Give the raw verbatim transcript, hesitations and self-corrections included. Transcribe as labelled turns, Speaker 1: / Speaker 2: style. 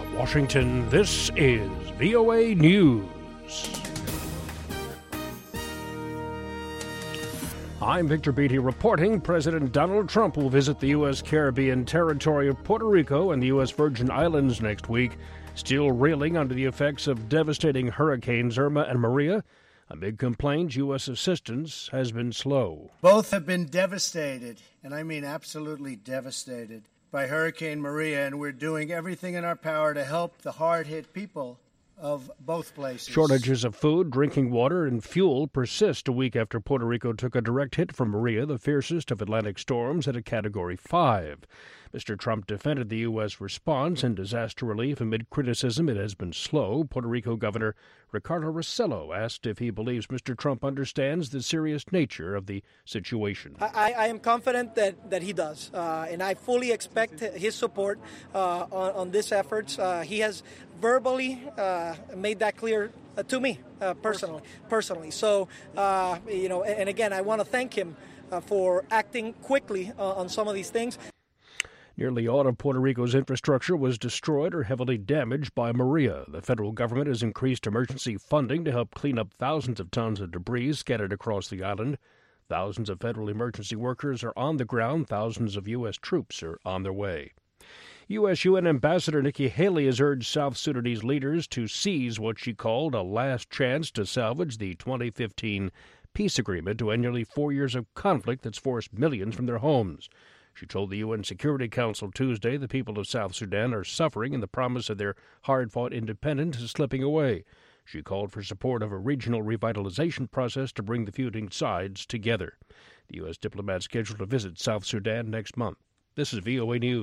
Speaker 1: Washington, this is V O A News. I'm Victor Beatty reporting President Donald Trump will visit the U S Caribbean territory of Puerto Rico and the U S Virgin Islands next week, still reeling under the effects of devastating hurricanes Irma and Maria. Amid complaints, U S assistance has been slow.
Speaker 2: Both have been devastated, and I mean absolutely devastated, by Hurricane Maria, and we're doing everything in our power to help the hard-hit people of both places.
Speaker 1: Shortages of food, drinking water, and fuel persist a week after Puerto Rico took a direct hit from Maria, the fiercest of Atlantic storms, at a Category five. Mister Trump defended the U S response and disaster relief amid criticism it has been slow. Puerto Rico Governor Ricardo Rossello asked if he believes Mister Trump understands the serious nature of the situation.
Speaker 3: I, I am confident that, that he does, uh, and I fully expect his support uh, on, on this efforts. Uh, he has verbally uh, made that clear uh, to me uh, personally. Personally, so uh, you know, and, and again, I want to thank him uh, for acting quickly uh, on some of these things.
Speaker 1: Nearly all of Puerto Rico's infrastructure was destroyed or heavily damaged by Maria. The federal government has increased emergency funding to help clean up thousands of tons of debris scattered across the island. Thousands of federal emergency workers are on the ground. Thousands of U S troops are on their way. U S U N Ambassador Nikki Haley has urged South Sudanese leaders to seize what she called a last chance to salvage the twenty fifteen peace agreement to end nearly four years of conflict that's forced millions from their homes. She told the U N Security Council Tuesday the people of South Sudan are suffering and the promise of their hard-fought independence is slipping away. She called for support of a regional revitalization process to bring the feuding sides together. The U S diplomat scheduled to visit South Sudan next month. This is V O A News.